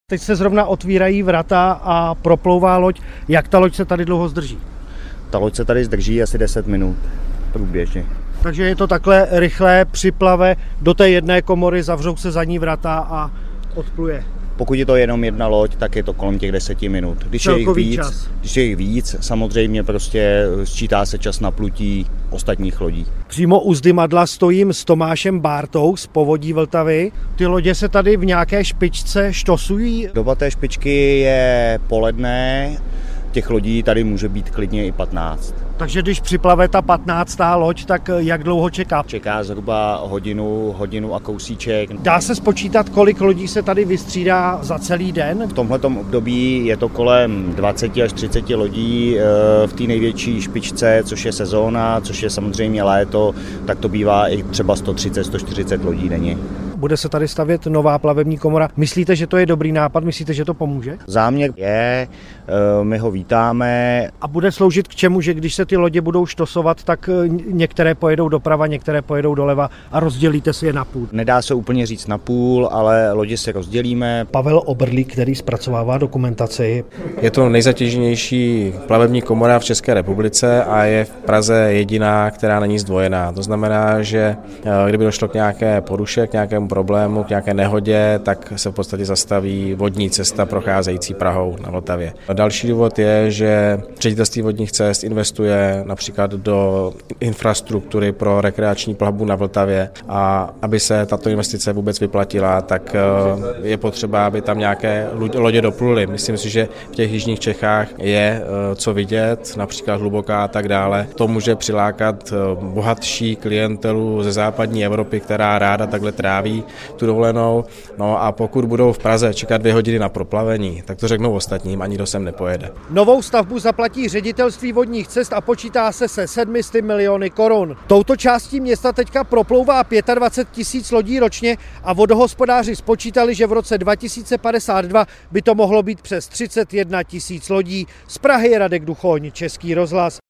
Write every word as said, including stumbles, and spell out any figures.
Teď se zrovna otvírají vrata a proplouvá loď. Jak ta loď se tady dlouho zdrží? Ta loď se tady zdrží asi deset minut průběžně. Takže je to takhle rychlé, připlave do té jedné komory, zavřou se za ní vrata a odpluje. Pokud je to jenom jedna loď, tak je to kolem těch deseti minut. Když je, jich víc, když je jich víc, samozřejmě prostě sčítá se čas na plutí ostatních lodí. Přímo u Zdymadla stojím s Tomášem Bártou z Povodí Vltavy. Ty lodě se tady v nějaké špičce štosují. Doba té špičky je poledne, těch lodí tady může být klidně i patnáct. Takže když připlave ta patnáctá loď, tak jak dlouho čeká? Čeká zhruba hodinu, hodinu a kousíček. Dá se spočítat, kolik lodí se tady vystřídá za celý den? V tomhletom období je to kolem dvacet až třicet lodí v té největší špičce, což je sezóna, což je samozřejmě léto, tak to bývá i třeba sto třicet až sto čtyřicet lodí denně. Bude se tady stavět nová plavební komora. Myslíte, že to je dobrý nápad? Myslíte, že to pomůže? Záměr je, my ho vítáme. A bude sloužit k čemu, že když se ty lodě budou štosovat, tak některé pojedou doprava, některé pojedou doleva a rozdělíte si je na půl? Nedá se úplně říct na půl, ale lodě se rozdělíme. Pavel Oberlík, který zpracovává dokumentaci. Je to nejzatěženější plavební komora v České republice a je v Praze jediná, která není zdvojená. To znamená, že kdyby došlo k nějaké poruše, k nějakému problému, k nějaké nehodě, tak se v podstatě zastaví vodní cesta procházející Prahou na Vltavě. A další důvod je, že Ředitelství vodních cest investuje například do infrastruktury pro rekreační plavbu na Vltavě a aby se tato investice vůbec vyplatila, tak je potřeba, aby tam nějaké lodě dopluly. Myslím si, že v těch jižních Čechách je co vidět, například Hluboká a tak dále. To může přilákat bohatší klientelu ze západní Evropy, která ráda takhle tráví tu dovolenou. No a pokud budou v Praze čekat dvě hodiny na proplavení, tak to řeknou ostatním, ani kdo sem nepojede. Novou stavbu zaplatí Ředitelství vodních cest a počítá se se sedmi sty miliony korun. Touto částí města teďka proplouvá dvacet pět tisíc lodí ročně a vodohospodáři spočítali, že v roce dva tisíce padesát dva by to mohlo být přes třicet jedna tisíc lodí. Z Prahy Radek Duchoň, Český rozhlas.